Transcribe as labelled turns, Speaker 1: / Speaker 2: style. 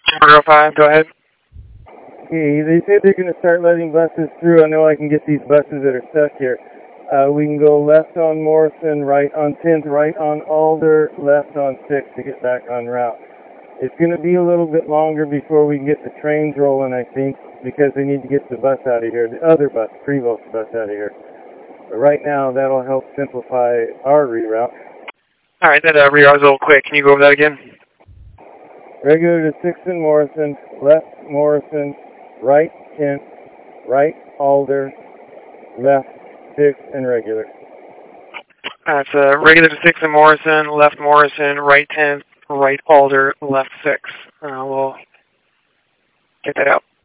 Speaker 1: Order 05, go ahead.
Speaker 2: Okay, they said they're going to start letting buses through. I know I can get these buses that are stuck here. We can go left on Morrison, right on 10th, right on Alder, left on 6th to get back on route. It's going to be a little bit longer before we can get the trains rolling, I think, because they need to get the bus out of here, the other bus, Prevost bus out of here. But right now, that'll help simplify our reroute.
Speaker 1: All right, that reroute was a little quick. Can you go over that again?
Speaker 2: Regular to 6th and Morrison, left Morrison, right 10th, right Alder, left 6th, and regular.
Speaker 1: That's regular to 6th and Morrison, left Morrison, right 10th, right Alder, left 6th. We'll get that out.